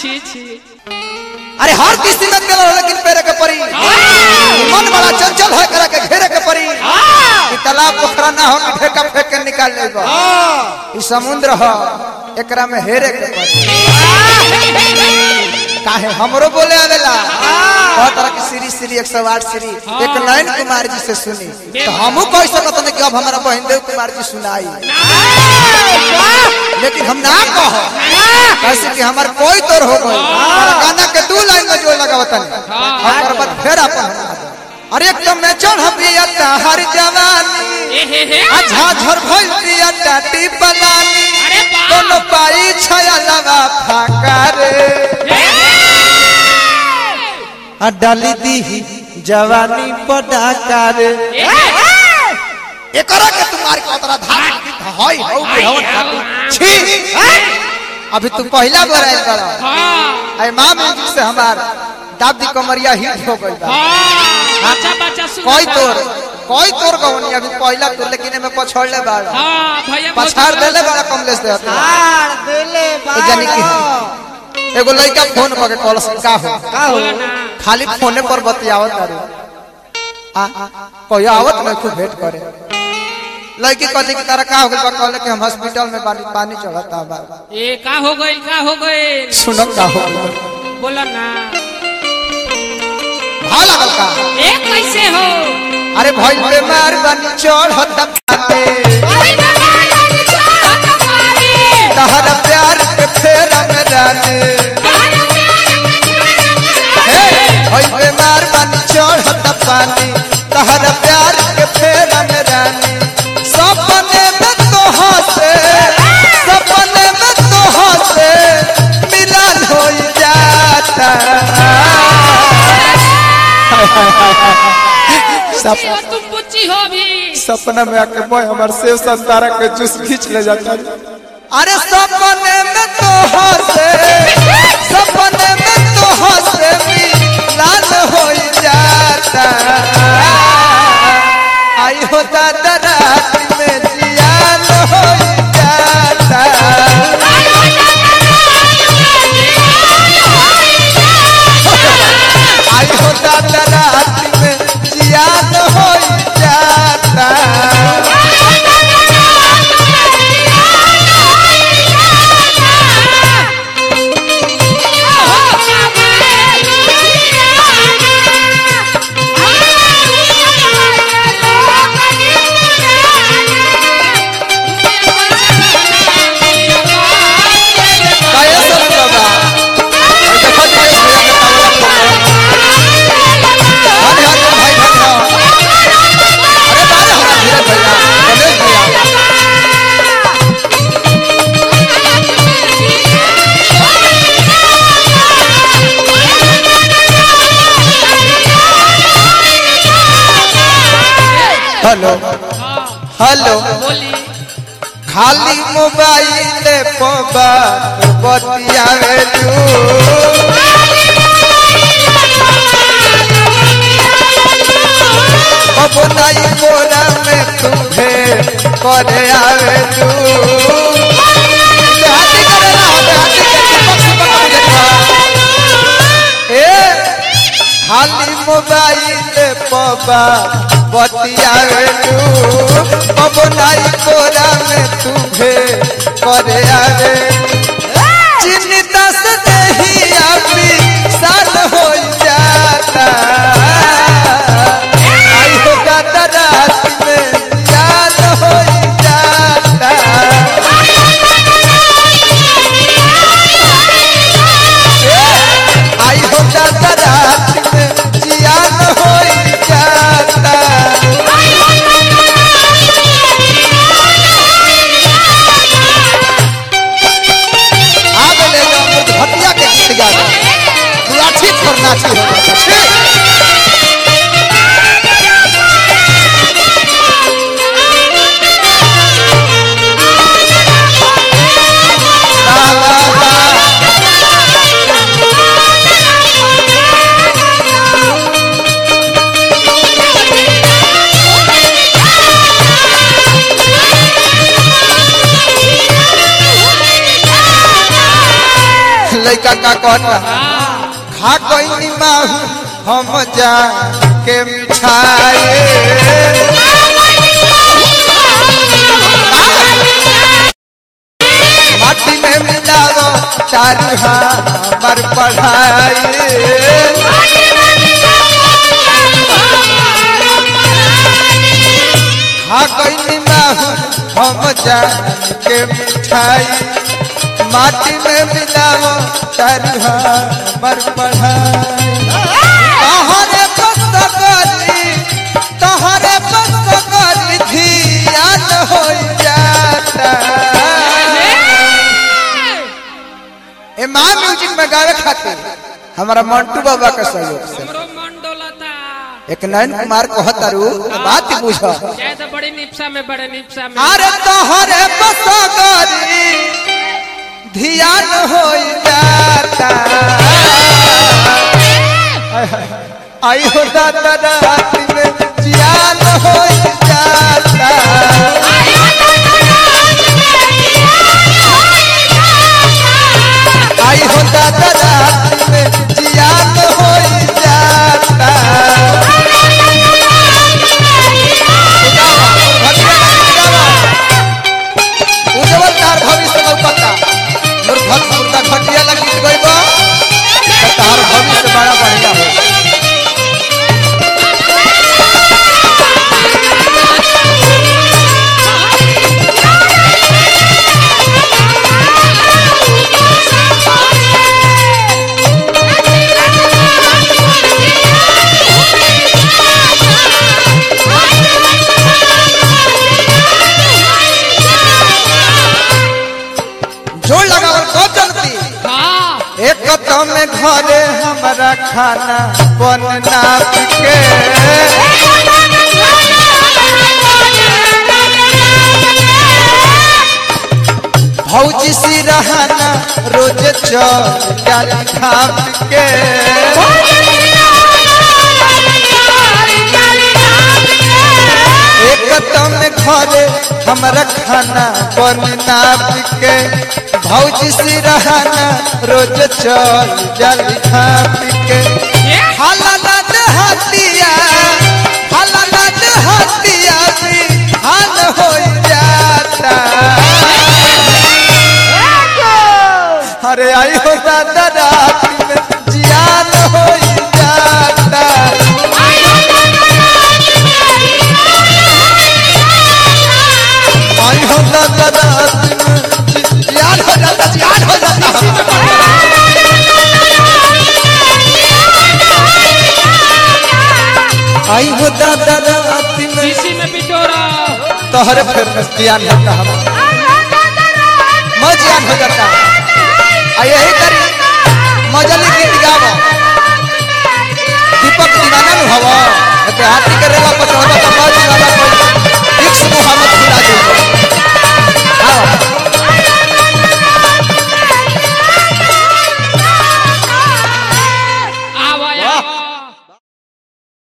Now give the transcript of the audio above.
छी छी अरे हर किसी में गलो लेकिन पेरे के परी मन बड़ा चंचल है करा के घेरे के परी कि तालाब पोखरा ना हो कि ढेका फेंक के निकाल लेबा ई समुद्र हो एकरा में हेरे के परी काहे हमरो बोले आवेला बहुत तरह की श्री श्री 108 श्री एक नयन कुमार जी से सुनी तो हमहू कह सकत नहीं कि अब हमारा बहन देव कुमार जी सुनाई लेकिन हम ना कहो कैसे कि हमार कोई तोर हो गई गाना के 2 लाइन में जो लगावतन और बाद फिर अपन अरे एकदम में चढ़ पिया हर जवानी अच्छा झर भइल पिया टाटी पलानी दोनों पाई छया लगा फाका रे डाली दी जवानी पटाका रे एकरा के तुम्हारे को तोरा धार होई हो बेहवत छी अभी तू पहला बार आइल बड़ा आई मां म्यूजिक से हमार दादी कमरिया हिट हो गई बा अच्छा बच्चा सुन कोई तोर गवनी अभी पहला तो लेकिन में पछोड़ले बा हां भैया पछाड़ देले बड़ा कमलेश दे हां देले बा जानी कि एगो लड़का फोन पर के कॉल का हो खाली फोने पर बतियावत करे कोई आवत नहीं खूब भेंट करे लड़की कहती कि तारा का हो गइल बा कहले कि हम हॉस्पिटल में पानी चढ़ता बा ए का हो गइल सुनो का हो गइल बोला ना भाव लागल का ए कैसे हो अरे भइल बेमार बनी चढ़त बाटे तहरा प्यार के फेरा में रानी भइल बेमार बनी चढ़त पानी तहरा प्यार के फेरा में रानी सपने में तो हंसे मिलन हो जाता तुम बुच्ची हो भी सपना में आके बोय हमार सेव संतारा के जूस खींच ले जाता अरे सपने में तो हंसे मिलन हो जाता आई होता रात में जियान हो जाता आई होता रात में जियान हो जाता हेलो खाली मोबाइल पर बतियावे अब नहीं बोरा में तुम्हें करे आवे खाली मोबाइल पर बतियावे अब नहीं बोरा में तुम्हें करे आवे चिन्ता से नहीं अपनी साल हो जाता आई होगा रात में याद हो जाता आई होगा रात में याद हो जाता भटिया के गीत गा लड़का का कहता हाँ खा कोई माहू हम जा के मिठाई माटी में मिलाओ तारू हमार पढ़ाई खा कोई माहू हम जा के मिठाई माटी में मिलाओ तारू हमार पढ़ाई तहरे पसगली धियान हो जाता ए मां म्यूजिक में गावे खातिर हमारा मंटू बाबा का सहयोग से हमरो मन डोलता एक नयन कुमार कहतारू बात बुझ जय तो बड़े निपसा में अरे तोहरे बसगरी ध्यान हो जाता आई हो दादा रात में जियान हो जाता आई हो दादा रात में जियान हो जाता उज्जवल तार भविष्य लौकता मूर्खत मुर्दा खटिया लगी गइबो तार भविष्य बड़ा बढ़िया हो जोड़ लगावल को चलती हाँ एक कदम में घरे हमारा खाना बनना के भौजी सी रहना रोज चल खा के एक कदम में घरे हमारा खाना बनना के भौजी सी रहना रोज चल खा के हालात हतिया भी हाल हो जाता अरे आई हो दादा रात में जियान हो जाता आई हो दादा रात में जियान हो जाता आई हो दादा रात में इसी में बिटोरा तोहरे फिर में जियान होता हम जियान हो जाता यही करी मजली गीत गावो दीपक दीवाना हवा हाथी के रेला पर